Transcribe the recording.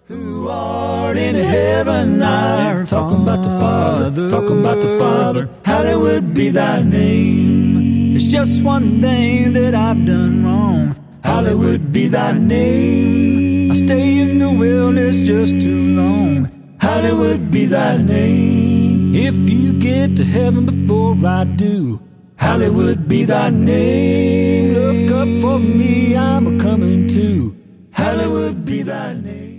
Who art in heaven, our talking about the Father, talking about the Father. Hallowed be thy name. It's just one thing that I've done wrong. Hallowed be thy name. I stay in the wilderness just too long. Hallowed be thy name. If you get to heaven before I do, hallowed be thy name. Look up for me, I'm a coming too. Hallowed be thy name.